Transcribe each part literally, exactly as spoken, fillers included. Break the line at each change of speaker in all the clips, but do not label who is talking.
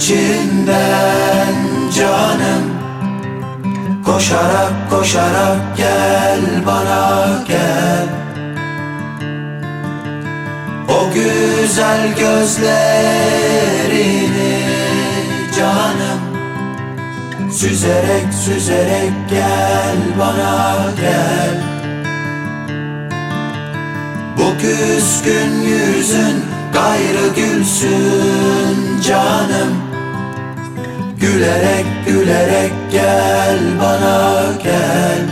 içinden canım. Koşarak koşarak gel bana gel. O güzel gözlerini canım, süzerek süzerek gel bana gel. Bu küskün yüzün gayrı gülsün canım. Gülerek gülerek gel bana gel.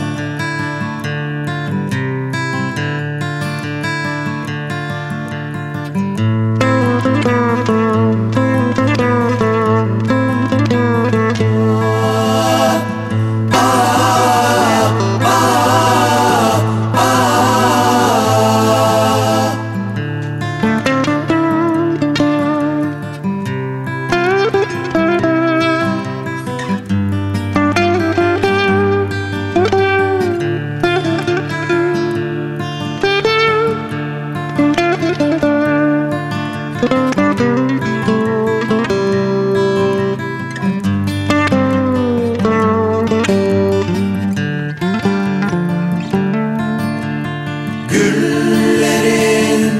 Güllerin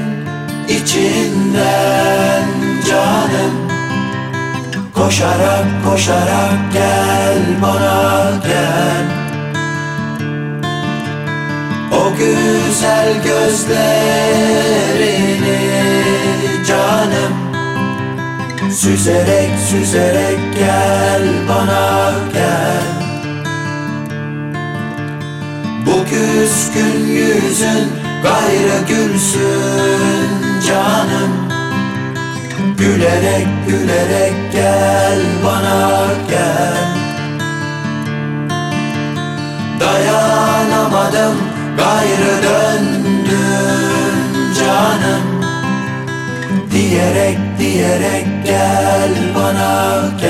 içinden canım, koşarak koşarak gel bana gel. O güzel gözlerini canım, süzerek süzerek gel bana gel. Bu küskün yüzün gayrı gülsün canım. Gülerek gülerek gel bana gel. Dayanamadım gayrı döndüm canım. Diyerek diyerek gel bana gel.